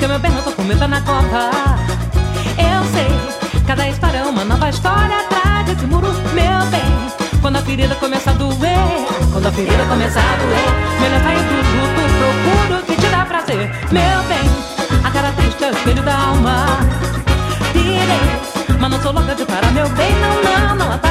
Porque meu bem, não tô com medo na cova. Eu sei, cada história é uma nova história atrás desse muro, meu bem. Quando a ferida começa a doer, quando a ferida começa a doer, melhor sair do luto, procuro o que te dá prazer, meu bem. A cara triste é o espelho da alma. Direi, mas não sou louca de parar, meu bem, não, não, não.